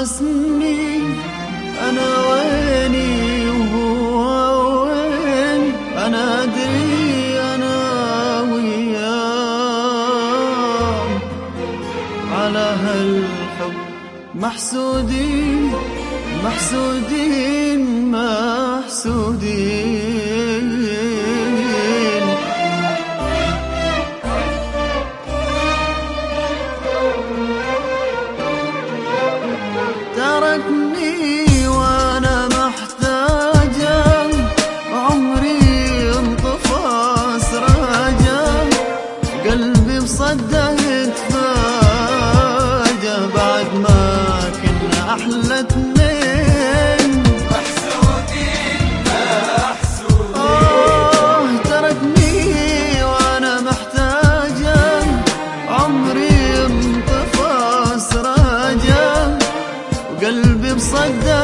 ناقصني أنا ويني وهو وين؟ أنا أدري أنا وياه على هالحب محسودين محسودين محسودين. تركني وانا محتاجة عمري انطفى سراجة قلبي بصده يتفاجأ بعد ما كنا احلى اتنين محسودين محسودين. تركني وانا محتاجة عمري انطفى سراجة قلبي بصده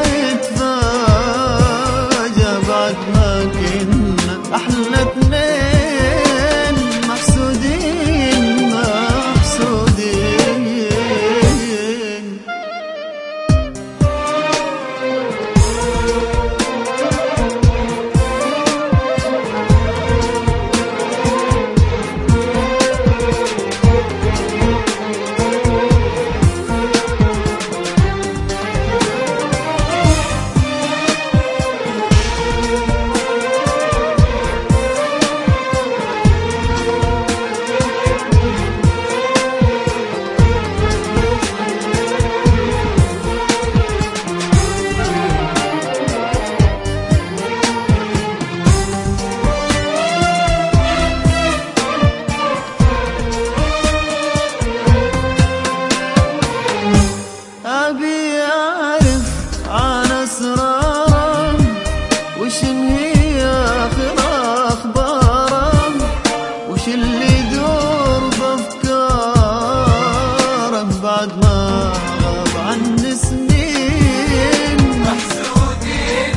يتفاجأ بعد ما كنا أحلى اتنين محسودين محسودين. أبي أعرف عن أسراره وش هي آخر أخباره وش اللي يدور بأفكاره بعد ما غاب عني سنين محسودين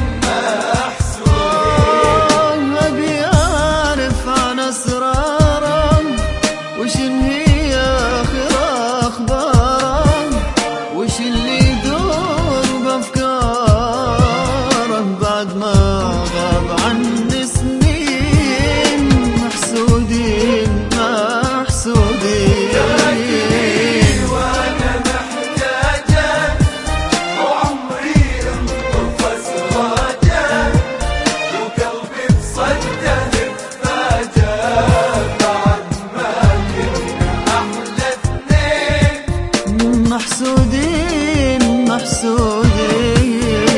محسودين. أبي أعرف عن أسراره وش هي آخر أخباره وش اللي يدور بأفكاره بعد ما غاب عني سنين محسودين محسودين. وانا محتاجة وعمري انطفى سراجة وقلبي بصده يتفاجأ بعد ما كنا احلى اتنين محسودين محسودين.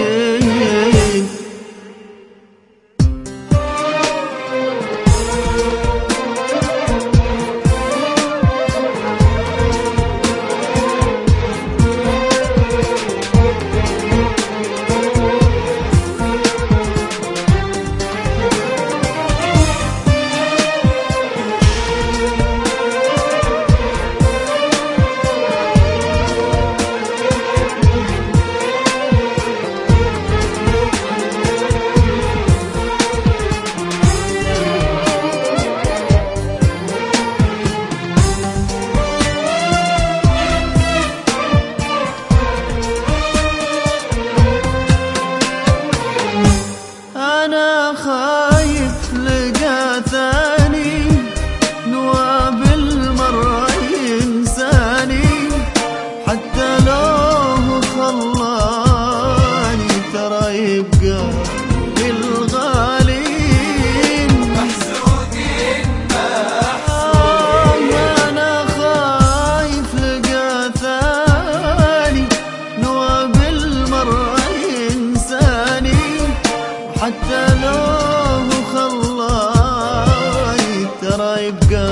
أنا خايف لقى ثاني نوابل مرة ينساني حتى لو هو خلاني ترى يبقى الغالين محسودين محسودين. أنا خايف لقى ثاني نوابل مرة ينساني حتى لو هو خلاي ترى يبقى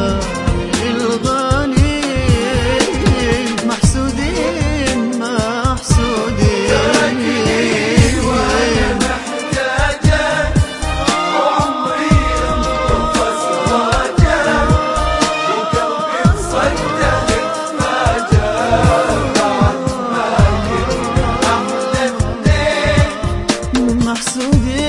الغالين محسودين محسودين. وانا محتاجة وعمري انطفى سراجة وقلبي بصده يتفاجأ بعد ما كنا احلى اتنين محسودين